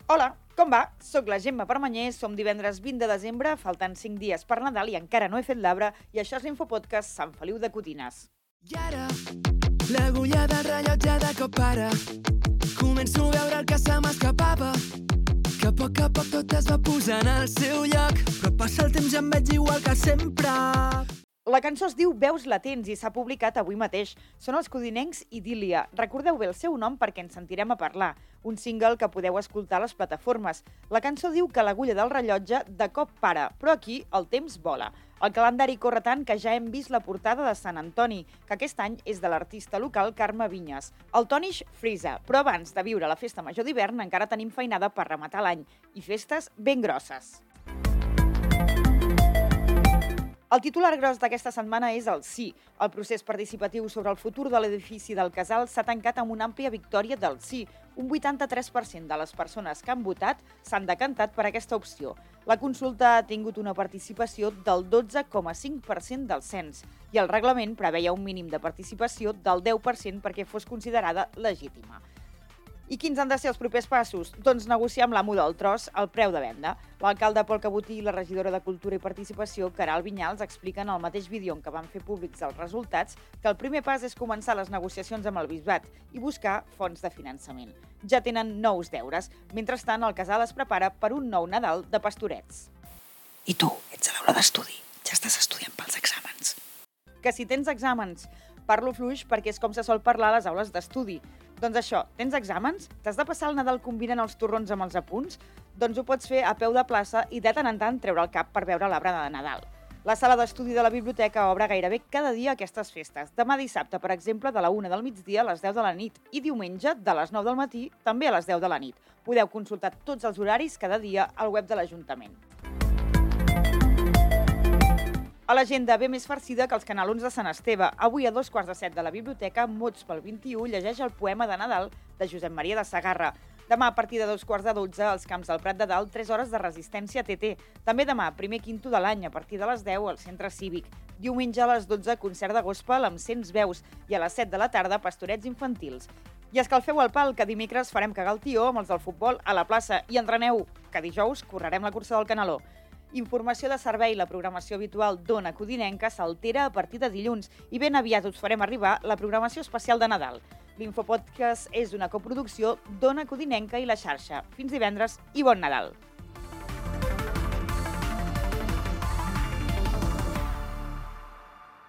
Hola, com va? Soc la Gemma Permanyer, som divendres 20 de desembre, faltant 5 dies per Nadal i encara no he fet l'arbre, i això és l'Infopodcast Sant Feliu de Codines. I ara, l'agulla del rellotge de cop para. Començo a veure el que se m'escapava, que a poc tot es va posant al seu lloc, però passa el temps i em veig igual que sempre. La cançó es diu Veus latents i s'ha publicat avui mateix. Són els codinencs Idília. Recordeu bé el seu nom perquè ens sentirem a parlar. Un single que podeu escoltar a les plataformes. La cançó diu que l'agulla del rellotge de cop para, però aquí el temps vola. El calendari corre tant que ja hem vist la portada de Sant Antoni, que aquest any és de l'artista local Carme Vinyes. El Tonish frisa, però abans de viure la festa major d'hivern encara tenim feinada per rematar l'any i festes ben grosses. El titular gros d'aquesta setmana és el sí. El procés participatiu sobre el futur de l'edifici del Casal s'ha tancat amb una àmplia victòria del sí. Un 83% de les persones que han votat s'han decantat per aquesta opció. La consulta ha tingut una participació del 12,5% del cens i el reglament preveia un mínim de participació del 10% perquè fos considerada legítima. I quins han de ser els propers passos? Doncs negociar amb l'amo del tros el preu de venda. L'alcalde Pol Cabotí i la regidora de Cultura i Participació, Queralt Vinyals, expliquen al mateix vídeo en què van fer públics els resultats que el primer pas és començar les negociacions amb el bisbat i buscar fonts de finançament. Ja tenen nous deures. Mentrestant, el casal es prepara per un nou Nadal de pastorets. I tu, ets a l'aula d'estudi? Ja estàs estudiant pels exàmens? Que si tens exàmens, parlo fluix perquè és com se sol parlar a les aules d'estudi. Doncs això, tens exàmens? T'has de passar el Nadal combinant els torrons amb els apunts? Doncs ho pots fer a peu de plaça i de tant en tant treure el cap per veure l'arbre de Nadal. La sala d'estudi de la biblioteca obre gairebé cada dia aquestes festes. Demà dissabte, per exemple, de la 1 del migdia a les 10 de la nit i diumenge de les 9 del matí també a les 10 de la nit. Podeu consultar tots els horaris cada dia al web de l'Ajuntament. A l'agenda ve més farcida que els canalons de Sant Esteve. Avui a 2:15 de la biblioteca, Mots pel 21 llegeix el poema de Nadal de Josep Maria de Sagarra. Demà, a partir de 2:15, als Camps del Prat de Dalt, 3 hores de resistència TT. També demà, primer quinto de l'any, a partir de les 10, al Centre Cívic. Diumenge a les 12, concert de gospel amb 100 veus i a les 7 de la tarda, pastorets infantils. I escalfeu el pal, que dimecres farem cagar el tió amb els del futbol a la plaça. I entreneu, que dijous correrem la cursa del Canaló. Informació de servei, la programació habitual d'Ona Codinenca s'altera a partir de dilluns i ben aviat us farem arribar la programació especial de Nadal. L'Infopodcast és una coproducció d'Ona Codinenca i la xarxa. Fins divendres i bon Nadal!